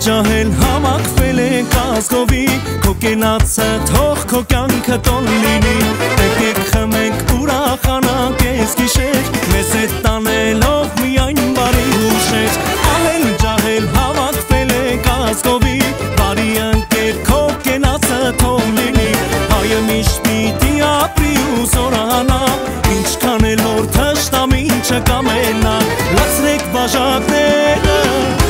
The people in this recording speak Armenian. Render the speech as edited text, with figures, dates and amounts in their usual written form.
ջահել համակվել ենք ազգովի Քո կենացը թող քո կյանքը տոն լինի Եկեք խմենք ուրախանանք ես գիշեր Մեզ հետ տանելով միայն բարի հուշեր Ահել ջահել համակվել ենք ազգովի Բարի ընկեր քո կենացը թող լինի Հայը միշտ պիտի ապրի ու զորանա Ինչքան էլ որ թշնամին չկամենա Լացրեք բաժակները